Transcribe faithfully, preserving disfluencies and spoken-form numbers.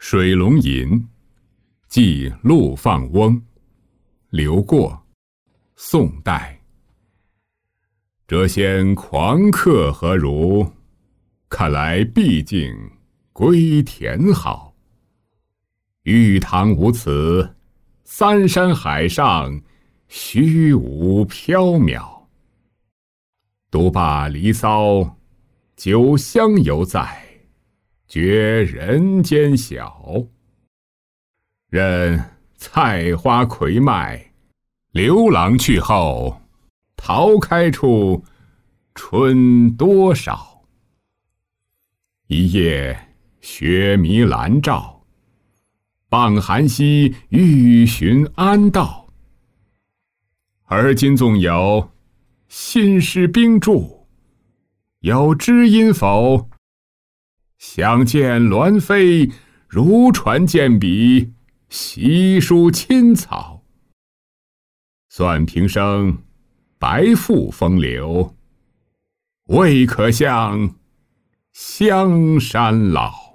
水龙吟，寄陆放翁，刘过，宋代。谪仙狂客何如？看来毕竟归田好。玉堂无此，三山海上虚无缥缈。独把离骚，酒香犹在，觉人间小。任菜花魁麦，刘郎去后，桃开处春多少。一夜雪迷兰照，傍寒溪欲寻安道。而今纵有新诗冰柱，有知音否？想见鸾飞如传剑笔，习书青草。算平生白腹风流，未可向香山老。